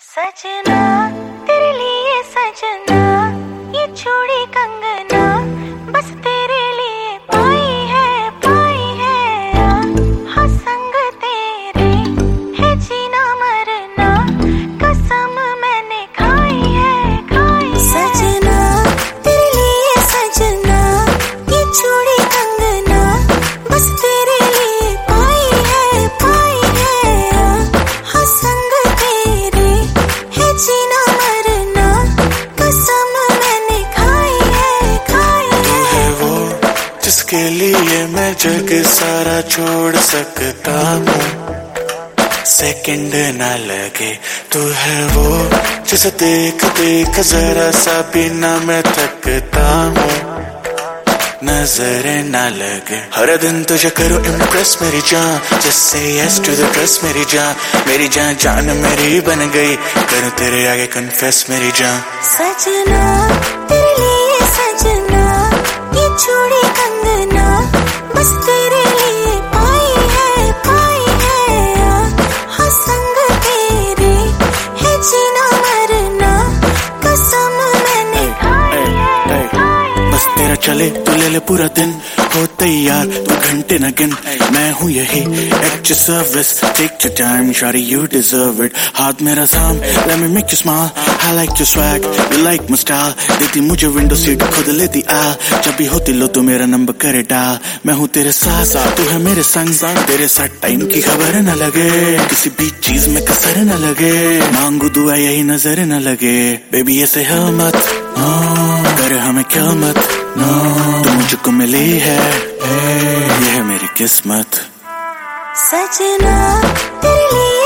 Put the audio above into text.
सजना तेरे लिए सजना, ये चूड़ी कंगना बस तेरे लिए पाई है। हाँ संग तेरे है जीना मरना, कसम मैंने खाई है। सजना तेरे लिए सजना, ये चूड़ी कंगना बस तेरे लिए पाई है। हाँ संग तेरे है जीना मरना, कसम मैंने खाई है। वो जिसके लिए मैं जग सारा छोड़ सकता हूँ, सेकंड ना लगे। तू है वो जिसे देख देख जरा सा भी ना मैं थकता हूँ, नजरें ना लगे। हर दिन तुझे करो इम्प्रेस मेरी जान, just say yes to the dress मेरी जान जान मेरी बन गई। करूँ तेरे आगे कन्फेस मेरी जान। सजना तेरे लिए सजना, ये चूड़ी कंगना बस तेरे लिए पाई है। हाँ संग तेरे है जीना मरना, कसम मैंने खाई है। बस तेरा चले तू ले ले पूरा दिन, हो तैयार तू घंटे न गिन। मैं हूँ यही at your service, take your time shawty you deserve it. हाथ मेरा थाम let me make you smile, I like your swag you like my style. देती मुझे विंडो सीट खुद लेती आ, जब भी होती लो तो मेरा नंबर करे डाल। मैं हूँ तेरे साथ तू है मेरे संग, तेरे साथ टाइम की खबर न लगे, किसी भी चीज में कसर न लगे। मांगू दुआ यही नजर न लगे, बेबी ऐसे है मत कर हमें क्या मत तू मुझको मिली है, ये है मेरी किस्मत। सजना तेरे लिए